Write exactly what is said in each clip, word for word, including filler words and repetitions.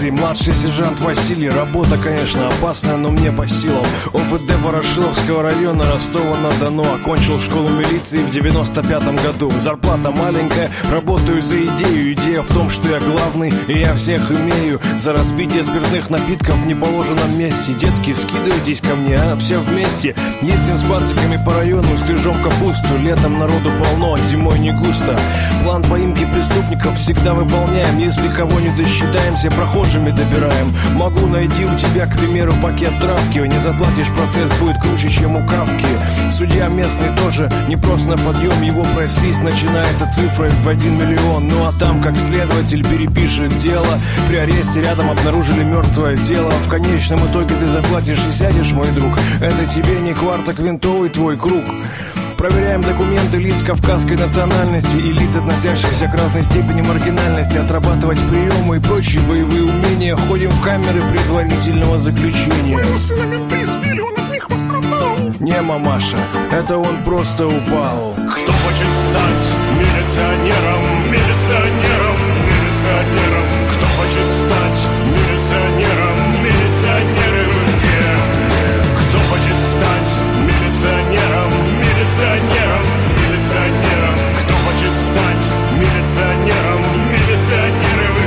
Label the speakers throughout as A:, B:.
A: полиции, младший сержант Василий. Работа, конечно, опасная, но мне по силам. ОВД Ворошиловского района, Ростова-на-Дону. Окончил школу милиции в девяносто пятом году. Зарплата маленькая, работаю за идею. Идея в том, что я главный, и я всех имею. За разбитие спиртных напитков в неположенном месте. Детки, скидывайтесь ко мне, а все вместе. Ездим с пациками по району, стрижем капусту. Летом народу полно, зимой не густо. План поимки преступников всегда выполняем. Если кого не досчитаемся, прохожими добираем. Могу найти у тебя, к примеру, пакет травки. Не заплатишь, процесс будет круче, чем у Кавки. Судья местный тоже не просто на подъем. Его прайс-лист начинается цифрой в один миллион. Ну а там, как следователь перепишет дело, при аресте рядом обнаружили мертвое тело. В конечном итоге ты заплатишь и сядешь, мой друг. Это тебе не квартоквинтовый твой круг. Проверяем документы лиц кавказской национальности и лиц, относящихся к разной степени маргинальности. Отрабатывать приемы и прочие боевые умения. Ходим в камеры предварительного заключения.
B: Моего сына менты избили, он от них пострадал.
A: Не, мамаша, это он просто упал.
B: Кто хочет стать милиционером, милиционером, милиционером? Кто хочет стать милиционером, милиционеры вы где? Кто хочет стать милиционером, милиционером, милиционером? Кто хочет стать милиционером, милиционеры вы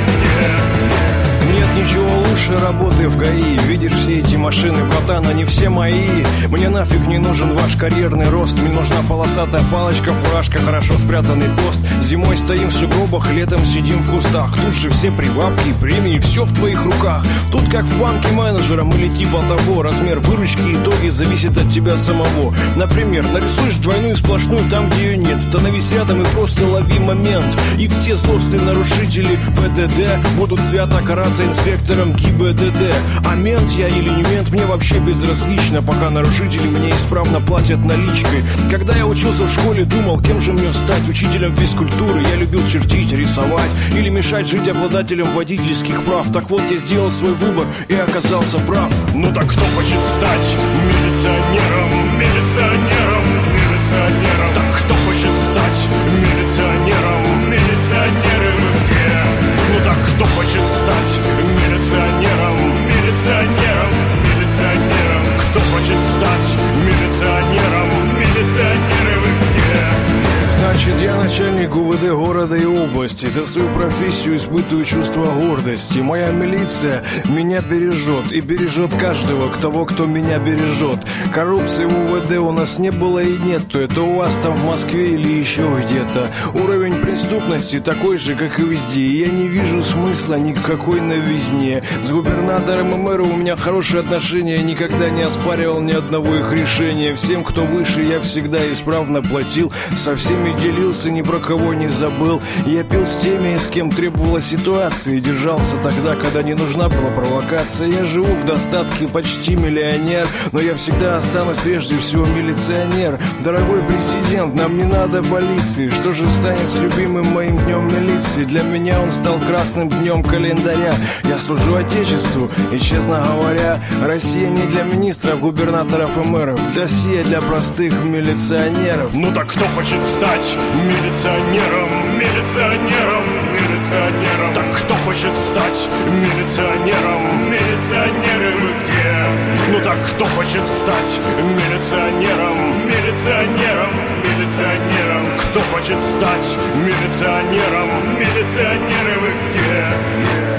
B: где?
A: Нет ничего лучше работы в ГАИ. Видишь все эти машины, братан, они все мои. Мне нафиг не нужен ваш карьерный рост. Мне нужна полосатая палочка, фуражка, хорошо спрятанный пост. Зимой стоим в сугробах, летом сидим в кустах. Тут же все прибавки и премии, все в твоих руках. Тут как в банке менеджером или типа того. Размер выручки и итоги зависит от тебя самого. Например, нарисуешь двойную сплошную там, где ее нет. Становись рядом и просто лови момент. И все злостные нарушители ПДД будут свято караться инспектором ГИБДД. А мент я или не мент, мне вообще безразлично, пока нарушители мне исправно платят наличкой. Когда я учился в школе, думал, кем же мне стать? Учителем физкультуры. Я любил чертить, рисовать или мешать жить обладателем водительских прав. Так вот, я сделал свой выбор и оказался прав.
B: Ну так кто хочет стать милиционером, милиционером, милиционером? Так кто хочет стать милиционером, милиционеры вы где? Ну так кто хочет стать милиционером, милиционером, милиционером? Кто хочет стать милиционером, милиционеры вы где?
A: Значит, я начальник УВД города и области. За свою профессию испытываю чувство гордости. Моя милиция меня бережет и бережет каждого, того, кто меня бережет. Коррупции в УВД у нас не было и нету. Это у вас там в Москве или еще где-то. Уровень преступности такой же, как и везде. И я не вижу смысла никакой новизне. С губернатором и мэром у меня хорошие отношения. Я никогда не оспаривал ни одного их решения. Всем, кто выше, я всегда исправно платил. Со всеми делился, ни про кого не забыл. Я пил с теми, с кем требовала ситуация, и держался тогда, когда не нужна была провокация. Я живу в достатке, почти миллионер, но я всегда останусь прежде всего милиционер. Дорогой президент, нам не надо полиции. Что же станет с любимым моим днем милиции? Для меня он стал красным днем календаря. Я служу отечеству, и, честно говоря, Россия не для министров, губернаторов и мэров. Россия для простых милиционеров.
B: Ну так кто хочет стать милиционером, милиционером, милиционером? Так кто хочет стать милиционером, милиционеры вы где? Ну так кто хочет стать милиционером, милиционером, милиционером? Кто хочет стать милиционером, милиционеры вы где?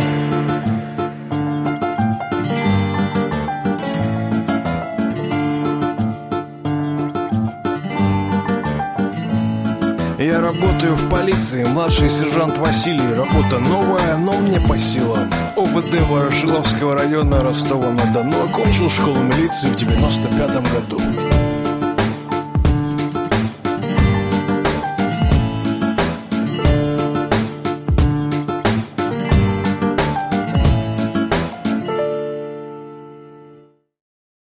A: Я работаю в полиции, младший сержант Василий. Работа новая, но мне по силам. ОВД Ворошиловского района, Ростова-на-Дону. Окончил школу милиции в девяносто пятом году.